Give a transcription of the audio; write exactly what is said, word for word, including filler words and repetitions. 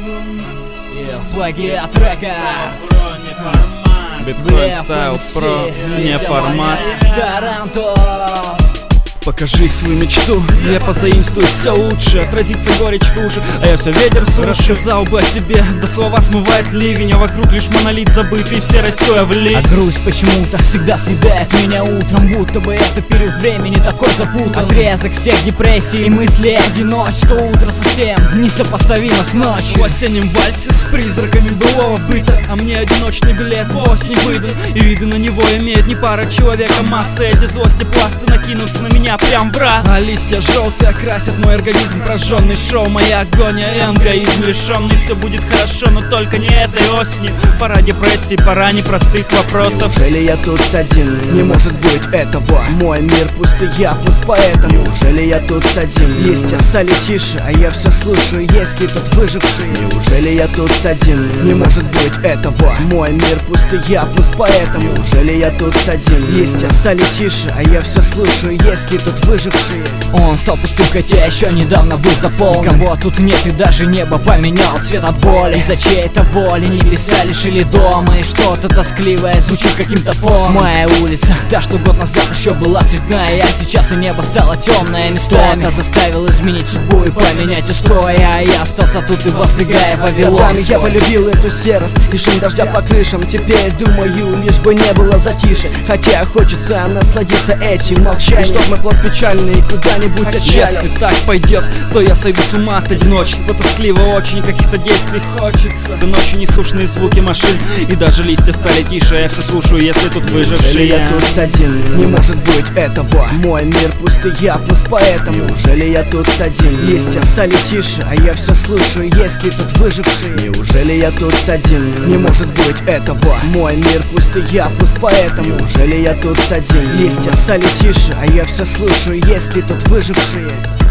Плагиат Рекордс. Биткоин Стайл Про, не формат. Покажи свою мечту, я позаимствую все лучше. Отразится горечь хуже, а я все ветер слушаю. Рассказал бы о себе, да слова смывает ливень, а вокруг лишь монолит забытый, все растёя в лень. А грусть почему-то всегда съедает меня утром, будто бы это период времени такой запутан. Отрезок всех депрессий и мыслей одиночества. Утро совсем несопоставимо с ночью. В осеннем вальсе с призраками былого быта, а мне одиночный билет в осень выдан. И виды на него имеет не пара человек, а масса. Эти злости пласты накинутся на меня прям в раз. А листья желтые окрасят мой организм, прожженный шоу, моя агония и эгоизм лишенный. Все будет хорошо, но только не этой осенью. Пора депрессии, пора непростых вопросов. Неужели я тут один? Не может быть этого. Мой мир пустый, я пуст поэтому. Неужели я тут один? Листья стали тише, а я все слушаю, есть ли тут выживший? Неужели я тут один? Не может быть этого. Мой мир пустый, я пуст поэтому. Неужели я тут один? Листья стали тише, а я все слушаю, есть ли тут выжившие? Он стал пустым, хотя еще недавно был заполнен. Никого тут нет, и даже небо поменял цвет от боли. Из-за чьей-то воли небеса лишили дома, и что-то тоскливое звучит каким-то фоном. Моя улица, та, что год назад еще была цветная, а сейчас и небо стало темное местами. Кто-то заставил изменить судьбу и поменять устои, а я остался тут и воздвигая Вавилон. Годами я полюбил эту серость и шум дождя по крышам. Теперь думаю, лишь бы не было затише, хотя хочется насладиться этим молчанием. И чтоб мой плод печальный куда-нибудь отчалил. Если так пойдет, то я сойду с ума от одиночества. Тоскливо очень, каких-то действий хочется. До ночи неслушные звуки машин, и даже листья стали тише. Я все слушаю, если тут выжившие. Неужели я тут один? Не может быть этого. Мой мир пустый, я пуст поэтому. Неужели я тут один? Листья стали тише, а я все слушаю, есть ли тут выжившие? Неужели я тут один? Не может быть этого. Мой мир пустый, я пуст поэтому. Неужели я тут один? Листья стали тише, а я все слушаю, есть ли тут выжившие?